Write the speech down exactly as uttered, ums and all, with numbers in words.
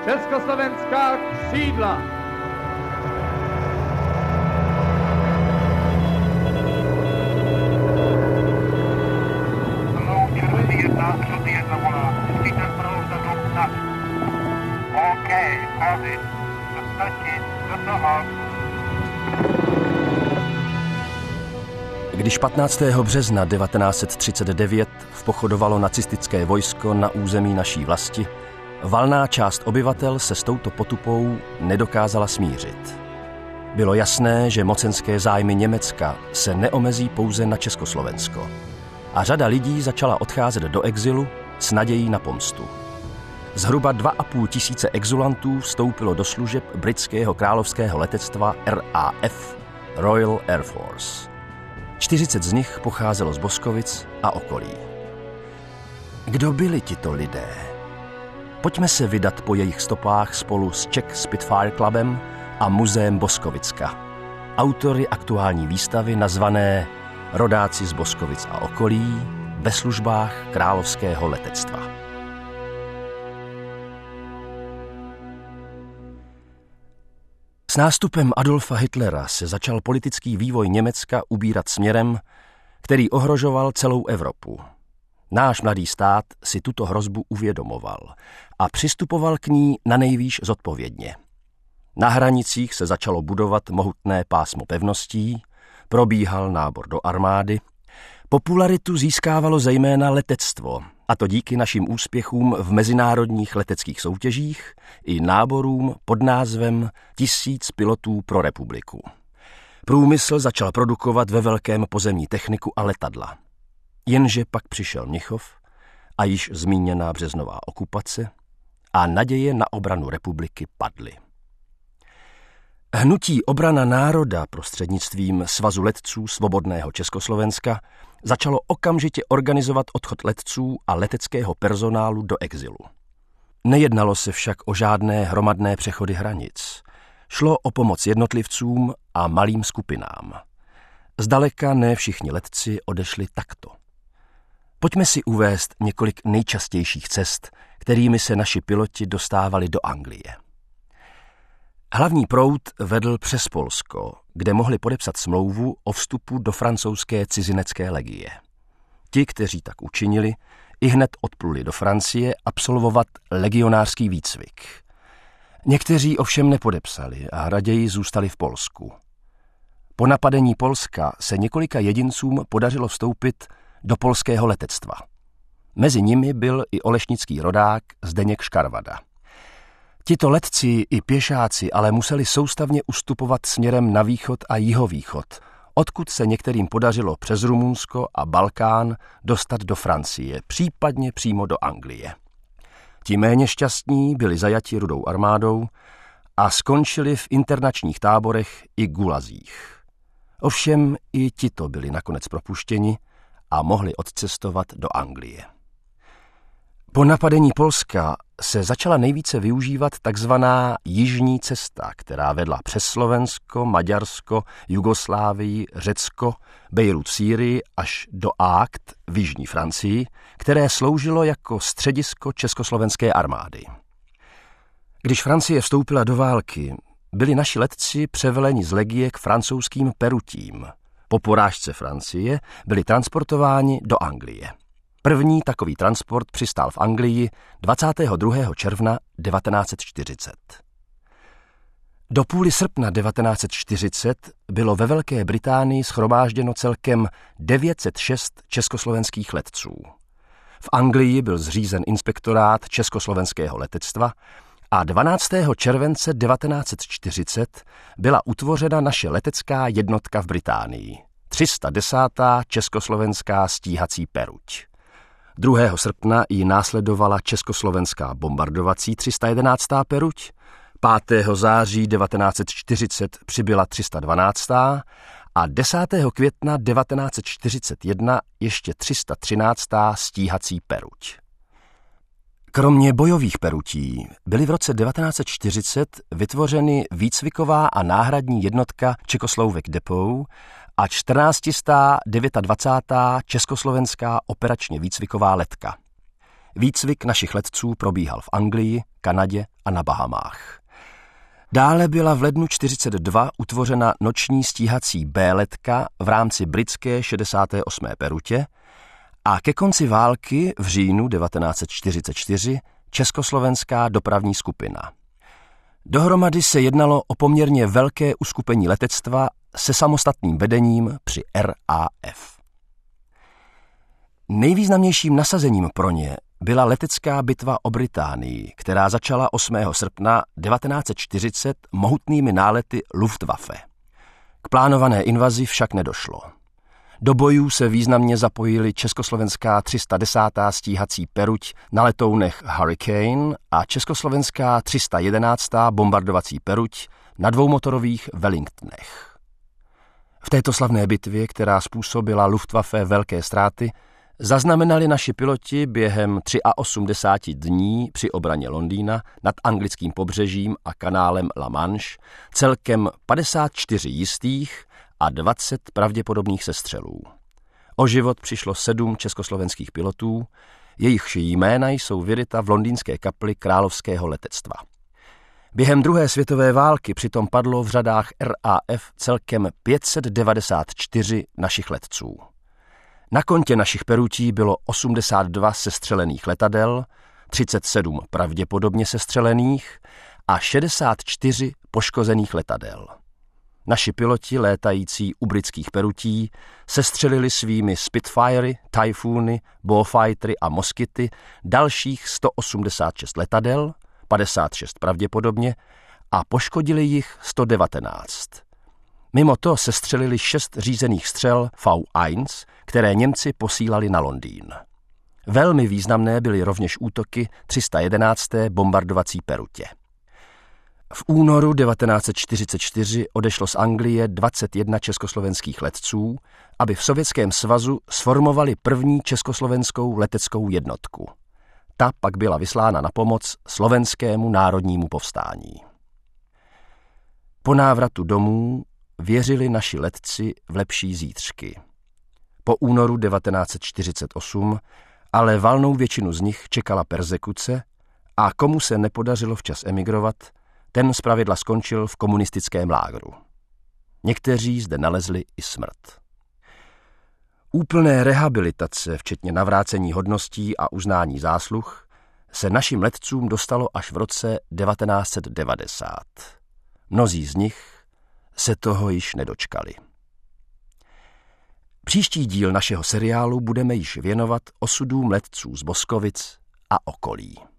Československá křídla. Červený jedna, žlutý jedna volá. Vítr provozadu na. OK, pauzit. Zastačit, do toho. Když patnáctého března devatenáct set třicet devět vpochodovalo nacistické vojsko na území naší vlasti, valná část obyvatel se s touto potupou nedokázala smířit. Bylo jasné, že mocenské zájmy Německa se neomezí pouze na Československo. A řada lidí začala odcházet do exilu s nadějí na pomstu. Zhruba dva a půl tisíce exulantů vstoupilo do služeb britského královského letectva R A F, Royal Air Force. čtyřicet z nich pocházelo z Boskovic a okolí. Kdo byli tito lidé? Pojďme se vydat po jejich stopách spolu s Czech Spitfire Clubem a Muzeem Boskovicka, autory aktuální výstavy nazvané Rodáci z Boskovic a okolí ve službách královského letectva. S nástupem Adolfa Hitlera se začal politický vývoj Německa ubírat směrem, který ohrožoval celou Evropu. Náš mladý stát si tuto hrozbu uvědomoval a přistupoval k ní nanejvýš zodpovědně. Na hranicích se začalo budovat mohutné pásmo pevností, probíhal nábor do armády. Popularitu získávalo zejména letectvo, a to díky našim úspěchům v mezinárodních leteckých soutěžích i náborům pod názvem Tisíc pilotů pro republiku. Průmysl začal produkovat ve velkém pozemní techniku a letadla. Jenže pak přišel Mnichov a již zmíněná březnová okupace a naděje na obranu republiky padly. Hnutí Obrana národa prostřednictvím Svazu letců svobodného Československa začalo okamžitě organizovat odchod letců a leteckého personálu do exilu. Nejednalo se však o žádné hromadné přechody hranic. Šlo o pomoc jednotlivcům a malým skupinám. Zdaleka ne všichni letci odešli takto. Pojďme si uvést několik nejčastějších cest, kterými se naši piloti dostávali do Anglie. Hlavní proud vedl přes Polsko, kde mohli podepsat smlouvu o vstupu do francouzské cizinecké legie. Ti, kteří tak učinili, ihned odpluli do Francie absolvovat legionářský výcvik. Někteří ovšem nepodepsali a raději zůstali v Polsku. Po napadení Polska se několika jedincům podařilo vstoupit do polského letectva. Mezi nimi byl i olešnický rodák Zdeněk Škarvada. Tito letci i pěšáci ale museli soustavně ustupovat směrem na východ a jihovýchod, odkud se některým podařilo přes Rumunsko a Balkán dostat do Francie, případně přímo do Anglie. Ti méně šťastní byli zajati Rudou armádou a skončili v internačních táborech i gulazích. Ovšem i tito byli nakonec propuštěni a mohli odcestovat do Anglie. Po napadení Polska se začala nejvíce využívat takzvaná jižní cesta, která vedla přes Slovensko, Maďarsko, Jugoslávii, Řecko, Bejrút, Sýrii až do Akt v jižní Francii, které sloužilo jako středisko československé armády. Když Francie vstoupila do války, byli naši letci převeleni z legie k francouzským perutím. Po porážce Francie byli transportováni do Anglie. První takový transport přistál v Anglii dvacátého druhého června devatenáct set čtyřicet. Do půly srpna devatenáct set čtyřicet bylo ve Velké Británii shromážděno celkem devět set šest československých letců. V Anglii byl zřízen inspektorát československého letectva a dvanáctého července devatenáct set čtyřicet byla utvořena naše letecká jednotka v Británii, tři sta desátá československá stíhací peruť. druhého srpna ji následovala československá bombardovací tři sta jedenáctá peruť, pátého září devatenáct set čtyřicet přibyla tři sta dvanáctá a desátého května devatenáct set čtyřicet jedna ještě tři sta třináctá stíhací peruť. Kromě bojových perutí byly v roce devatenáct set čtyřicet vytvořeny výcviková a náhradní jednotka Czechoslovak Depot a čtrnáctistá dvacátá československá operačně výcviková letka. Výcvik našich letců probíhal v Anglii, Kanadě a na Bahamách. Dále byla v lednu čtyřicet dva utvořena noční stíhací B-letka v rámci britské šedesáté osmé perutě a ke konci války v říjnu devatenáct set čtyřicet čtyři československá dopravní skupina. Dohromady se jednalo o poměrně velké uskupení letectva se samostatným vedením při R A F. Nejvýznamnějším nasazením pro ně byla letecká bitva o Británii, která začala osmého srpna devatenáct set čtyřicet mohutnými nálety Luftwaffe. K plánované invazi však nedošlo. Do bojů se významně zapojili československá tři sta desátá stíhací peruť na letounech Hurricane a československá tři sta jedenáctá bombardovací peruť na dvoumotorových Wellingtonech. V této slavné bitvě, která způsobila Luftwaffe velké ztráty, zaznamenali naši piloti během osmdesáti tři dní při obraně Londýna nad anglickým pobřežím a kanálem La Manche celkem padesát čtyři jistých a dvacet pravděpodobných sestřelů. O život přišlo sedm československých pilotů, jejichž jména jsou vyryta v londýnské kapli královského letectva. Během druhé světové války přitom padlo v řadách R A F celkem pět set devadesát čtyři našich letců. Na kontě našich perutí bylo osmdesát dva sestřelených letadel, třicet sedm pravděpodobně sestřelených a šedesát čtyři poškozených letadel. Naši piloti létající u britských perutí sestřelili svými Spitfirey, Typhoony, Beaufightery a Mosquity dalších sto osmdesát šest letadel, padesát šest pravděpodobně, a poškodili jich sto devatenáct. Mimo to sestřelili šest řízených střel V jedna, které Němci posílali na Londýn. Velmi významné byly rovněž útoky tři sta jedenácté bombardovací perutě. V únoru devatenáct set čtyřicet čtyři odešlo z Anglie dvacet jedna československých letců, aby v Sovětském svazu sformovali první československou leteckou jednotku. Ta pak byla vyslána na pomoc Slovenskému národnímu povstání. Po návratu domů věřili naši letci v lepší zítřky. Po únoru devatenáct set čtyřicet osm ale valnou většinu z nich čekala perzekuce a komu se nepodařilo včas emigrovat, ten zpravidla skončil v komunistickém lágru. Někteří zde nalezli i smrt. Úplné rehabilitace, včetně navrácení hodností a uznání zásluh, se našim letcům dostalo až v roce devatenáct set devadesát. Mnozí z nich se toho již nedočkali. Příští díl našeho seriálu budeme již věnovat osudům letců z Boskovic a okolí.